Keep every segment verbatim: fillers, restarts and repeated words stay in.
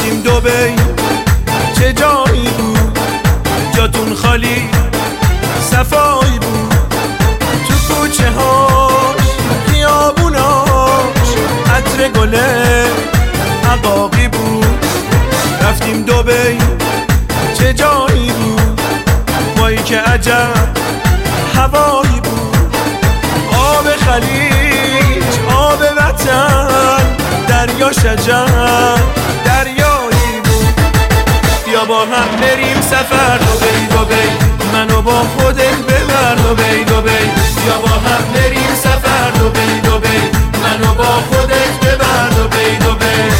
رفتیم دبی چه جایی بود، جاتون خالی صفایی بود. تو کوچه هاش خیابوناش عطر گله عقاقی بود. رفتیم دبی چه جایی بود، وای که عجب هوایی بود. آب خلیج آب وطن، دریا شجر دریایی بود. بیا با هم بریم سفر دبی دبی، منو با خودت ببر دبی دبی. بیا با هم بریم سفر دبی دبی، منو با خودت ببر دبی دبی.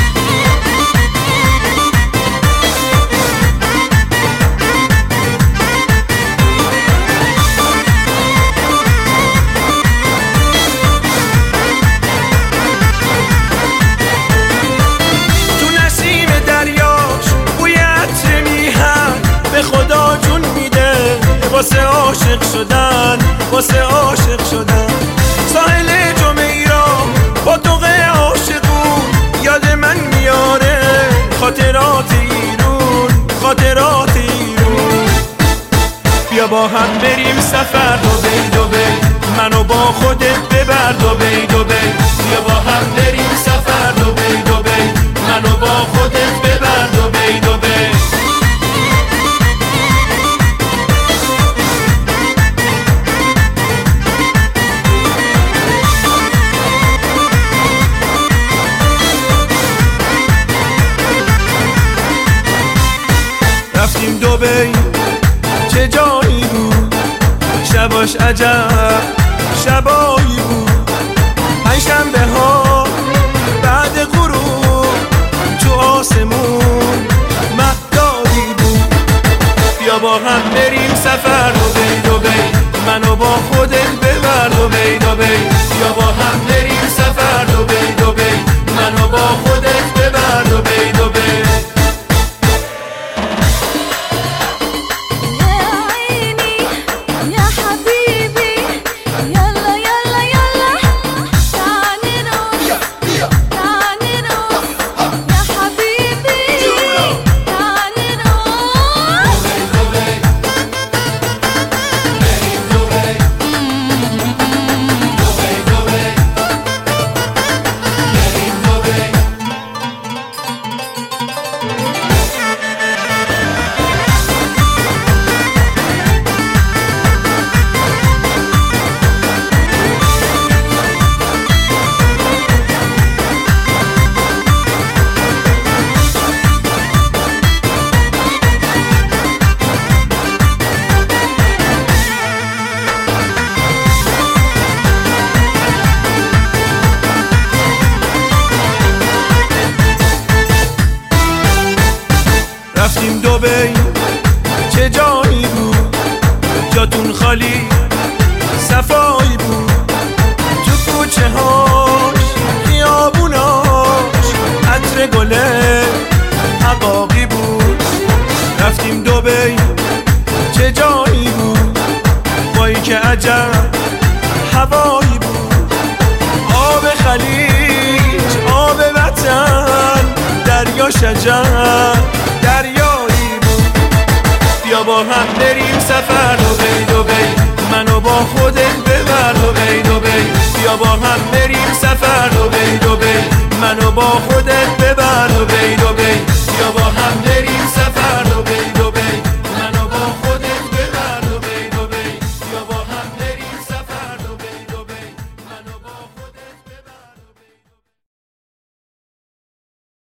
خدا جون میده واسه عاشق شدن، واسه عاشق شدن. ساحل جمیرا با دوغ عاشقون یاد من میاره، خاطرات ایرون، خاطرات ایرون. بیا با هم بریم سفر دبی دبی، منو با خودت ببر دبی دبی. بیا با هم بریم سفر دبی دبی، منو با خودت ببر دبی دبی. رفتیم دبی چه جایی بود، شباش عجب شبایی بود. پنجشنبه ها بعد غروب تو آسمون مهدایی بود. بیا با هم بریم سفر دبی دبی، منو با خودت ببر دبی دبی. بیا با هم بریم سفر دبی دبی، منو با خودت ببر دبی دبی. رفتیم دبی چه جایی بود، جاتون خالی صفایی بود. تو کوچه هاش خیابوناش عطر گله عقاقی بود. رفتیم دبی چه جایی بود، وای که عجب هوایی بود. آب خلیج آب وطن، دریا شجر دریایی بود. بیا با هم بریم سفر دبی دبی، منو با خودت ببر دبی دبی. بیا با هم بریم سفر دبی دبی، منو با خودت ببر